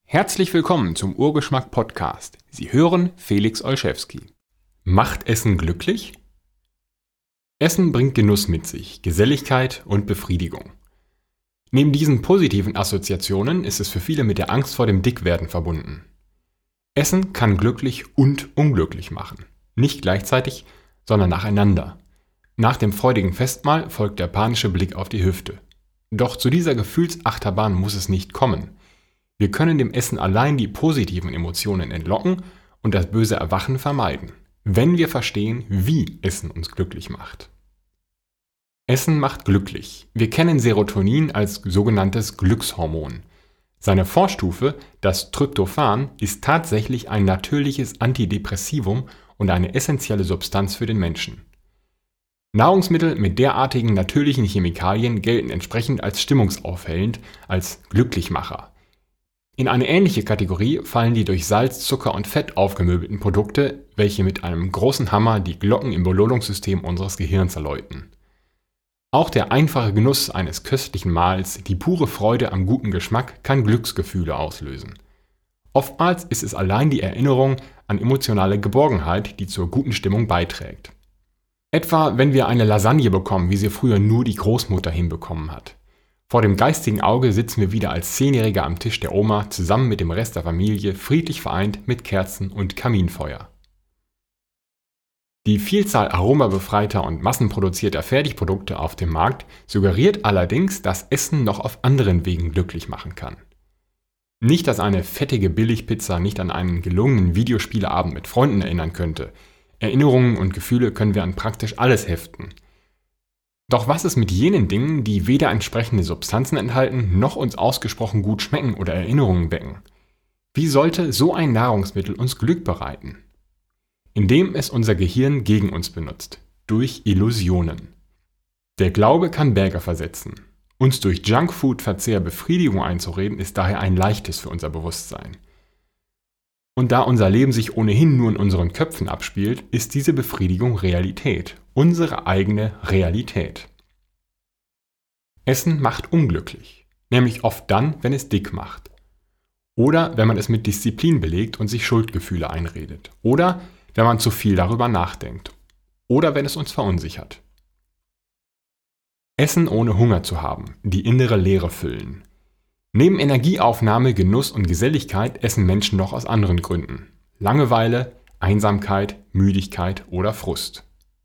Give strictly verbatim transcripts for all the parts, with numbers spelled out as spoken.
Herzlich willkommen zum Urgeschmack Podcast. Sie hören Felix Olszewski. Macht Essen glücklich? Essen bringt Genuss mit sich, Geselligkeit und Befriedigung. Neben diesen positiven Assoziationen ist es für viele mit der Angst vor dem Dickwerden verbunden. Essen kann glücklich und unglücklich machen. Nicht gleichzeitig, sondern nacheinander. Nach dem freudigen Festmahl folgt der panische Blick auf die Hüfte. Doch zu dieser Gefühlsachterbahn muss es nicht kommen. Wir können dem Essen allein die positiven Emotionen entlocken und das böse Erwachen vermeiden, wenn wir verstehen, wie Essen uns glücklich macht. Essen macht glücklich. Wir kennen Serotonin als sogenanntes Glückshormon. Seine Vorstufe, das Tryptophan, ist tatsächlich ein natürliches Antidepressivum und eine essentielle Substanz für den Menschen. Nahrungsmittel mit derartigen natürlichen Chemikalien gelten entsprechend als stimmungsaufhellend, als Glücklichmacher. In eine ähnliche Kategorie fallen die durch Salz, Zucker und Fett aufgemöbelten Produkte, welche mit einem großen Hammer die Glocken im Belohnungssystem unseres Gehirns erläuten. Auch der einfache Genuss eines köstlichen Mahls, die pure Freude am guten Geschmack, kann Glücksgefühle auslösen. Oftmals ist es allein die Erinnerung an emotionale Geborgenheit, die zur guten Stimmung beiträgt. Etwa, wenn wir eine Lasagne bekommen, wie sie früher nur die Großmutter hinbekommen hat. Vor dem geistigen Auge sitzen wir wieder als Zehnjährige am Tisch der Oma, zusammen mit dem Rest der Familie, friedlich vereint mit Kerzen und Kaminfeuer. Die Vielzahl aromabefreiter und massenproduzierter Fertigprodukte auf dem Markt suggeriert allerdings, dass Essen noch auf anderen Wegen glücklich machen kann. Nicht, dass eine fettige Billigpizza nicht an einen gelungenen Videospieleabend mit Freunden erinnern könnte. Erinnerungen und Gefühle können wir an praktisch alles heften. Doch was ist mit jenen Dingen, die weder entsprechende Substanzen enthalten, noch uns ausgesprochen gut schmecken oder Erinnerungen wecken? Wie sollte so ein Nahrungsmittel uns Glück bereiten? Indem es unser Gehirn gegen uns benutzt, durch Illusionen. Der Glaube kann Berge versetzen. Uns durch Junkfood-Verzehr Befriedigung einzureden, ist daher ein leichtes für unser Bewusstsein. Und da unser Leben sich ohnehin nur in unseren Köpfen abspielt, ist diese Befriedigung Realität, unsere eigene Realität. Essen macht unglücklich, nämlich oft dann, wenn es dick macht. Oder wenn man es mit Disziplin belegt und sich Schuldgefühle einredet. Oder wenn man zu viel darüber nachdenkt. Oder wenn es uns verunsichert. Essen ohne Hunger zu haben, die innere Leere füllen. Neben Energieaufnahme, Genuss und Geselligkeit essen Menschen noch aus anderen Gründen. Langeweile, Einsamkeit, Müdigkeit oder Frust.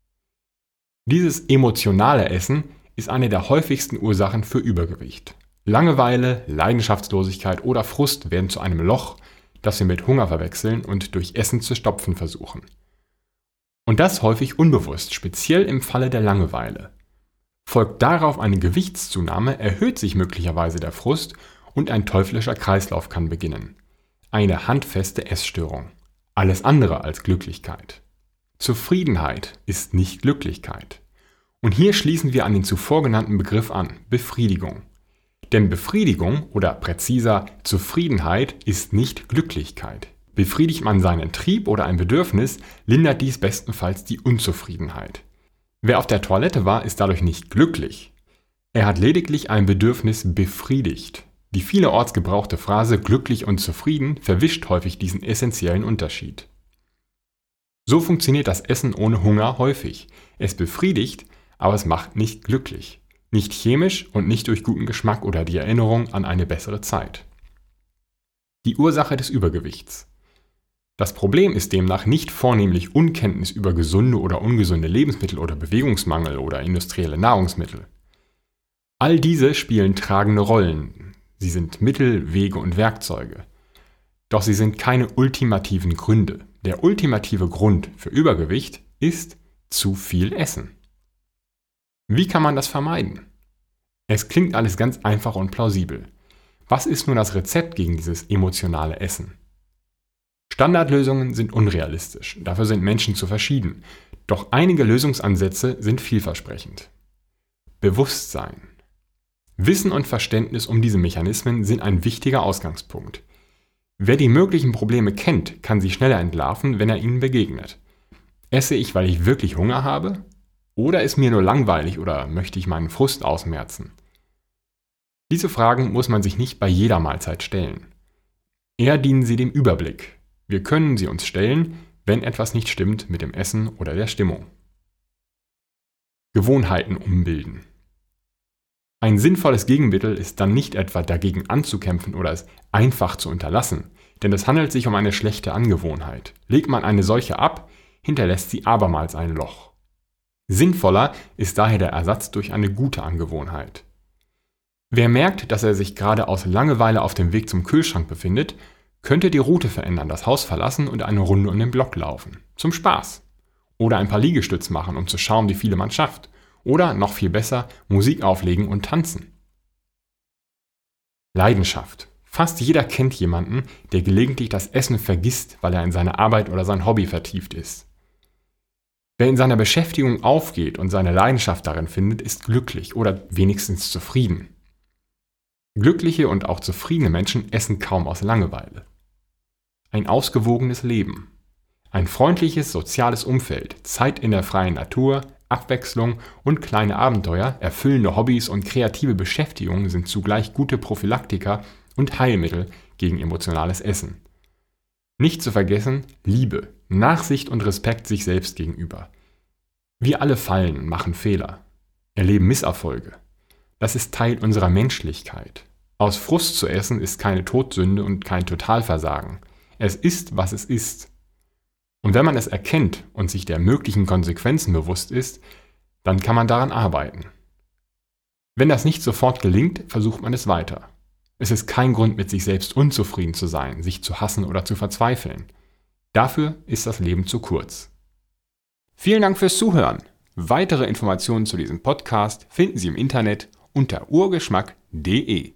Dieses emotionale Essen ist eine der häufigsten Ursachen für Übergewicht. Langeweile, Leidenschaftslosigkeit oder Frust werden zu einem Loch, das wir mit Hunger verwechseln und durch Essen zu stopfen versuchen. Und das häufig unbewusst, speziell im Falle der Langeweile. Folgt darauf eine Gewichtszunahme, erhöht sich möglicherweise der Frust und ein teuflischer Kreislauf kann beginnen. Eine handfeste Essstörung. Alles andere als Glücklichkeit. Zufriedenheit ist nicht Glücklichkeit. Und hier schließen wir an den zuvor genannten Begriff an, Befriedigung. Denn Befriedigung oder präziser Zufriedenheit ist nicht Glücklichkeit. Befriedigt man seinen Trieb oder ein Bedürfnis, lindert dies bestenfalls die Unzufriedenheit. Wer auf der Toilette war, ist dadurch nicht glücklich. Er hat lediglich ein Bedürfnis befriedigt. Die vielerorts gebrauchte Phrase glücklich und zufrieden verwischt häufig diesen essentiellen Unterschied. So funktioniert das Essen ohne Hunger häufig. Es befriedigt, aber es macht nicht glücklich. Nicht chemisch und nicht durch guten Geschmack oder die Erinnerung an eine bessere Zeit. Die Ursache des Übergewichts. Das Problem ist demnach nicht vornehmlich Unkenntnis über gesunde oder ungesunde Lebensmittel oder Bewegungsmangel oder industrielle Nahrungsmittel. All diese spielen tragende Rollen. Sie sind Mittel, Wege und Werkzeuge. Doch sie sind keine ultimativen Gründe. Der ultimative Grund für Übergewicht ist zu viel Essen. Wie kann man das vermeiden? Es klingt alles ganz einfach und plausibel. Was ist nun das Rezept gegen dieses emotionale Essen? Standardlösungen sind unrealistisch, dafür sind Menschen zu verschieden. Doch einige Lösungsansätze sind vielversprechend. Bewusstsein. Wissen und Verständnis um diese Mechanismen sind ein wichtiger Ausgangspunkt. Wer die möglichen Probleme kennt, kann sie schneller entlarven, wenn er ihnen begegnet. Esse ich, weil ich wirklich Hunger habe? Oder ist mir nur langweilig oder möchte ich meinen Frust ausmerzen? Diese Fragen muss man sich nicht bei jeder Mahlzeit stellen. Eher dienen sie dem Überblick. Wir können sie uns stellen, wenn etwas nicht stimmt mit dem Essen oder der Stimmung. Gewohnheiten umbilden. Ein sinnvolles Gegenmittel ist dann nicht etwa dagegen anzukämpfen oder es einfach zu unterlassen, denn es handelt sich um eine schlechte Angewohnheit. Legt man eine solche ab, hinterlässt sie abermals ein Loch. Sinnvoller ist daher der Ersatz durch eine gute Angewohnheit. Wer merkt, dass er sich gerade aus Langeweile auf dem Weg zum Kühlschrank befindet, könnte die Route verändern, das Haus verlassen und eine Runde um den Block laufen. Zum Spaß. Oder ein paar Liegestütz machen, um zu schauen, wie viele man schafft. Oder, noch viel besser, Musik auflegen und tanzen. Leidenschaft. Fast jeder kennt jemanden, der gelegentlich das Essen vergisst, weil er in seine Arbeit oder sein Hobby vertieft ist. Wer in seiner Beschäftigung aufgeht und seine Leidenschaft darin findet, ist glücklich oder wenigstens zufrieden. Glückliche und auch zufriedene Menschen essen kaum aus Langeweile. Ein ausgewogenes Leben. Ein freundliches soziales Umfeld, Zeit in der freien Natur, Abwechslung und kleine Abenteuer, erfüllende Hobbys und kreative Beschäftigungen sind zugleich gute Prophylaktika und Heilmittel gegen emotionales Essen. Nicht zu vergessen, Liebe, Nachsicht und Respekt sich selbst gegenüber. Wir alle fallen, machen Fehler, erleben Misserfolge. Das ist Teil unserer Menschlichkeit. Aus Frust zu essen ist keine Todsünde und kein Totalversagen. Es ist, was es ist. Und wenn man es erkennt und sich der möglichen Konsequenzen bewusst ist, dann kann man daran arbeiten. Wenn das nicht sofort gelingt, versucht man es weiter. Es ist kein Grund, mit sich selbst unzufrieden zu sein, sich zu hassen oder zu verzweifeln. Dafür ist das Leben zu kurz. Vielen Dank fürs Zuhören. Weitere Informationen zu diesem Podcast finden Sie im Internet unter urgeschmack punkt de.